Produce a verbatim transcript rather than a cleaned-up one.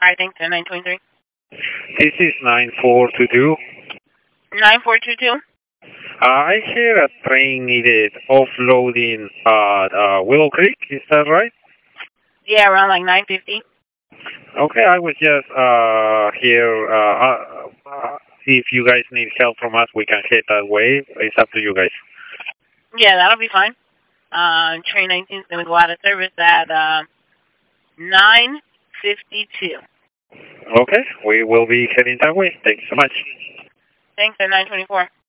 Hi, thanks, nine twenty-three. This is nine four two two. nine four two two? Uh, I hear a train needed offloading at uh, Willow Creek, is that right? Yeah, around like nine fifty. Okay, I was just uh, here, uh, uh, uh, see if you guys need help from us, we can head that way. It's up to you guys. Yeah, that'll be fine. Uh, train nineteen is going to go out of service at uh, nine fifty-two. Okay, we will be heading that way. Thanks so much. Thanks, at nine twenty-four.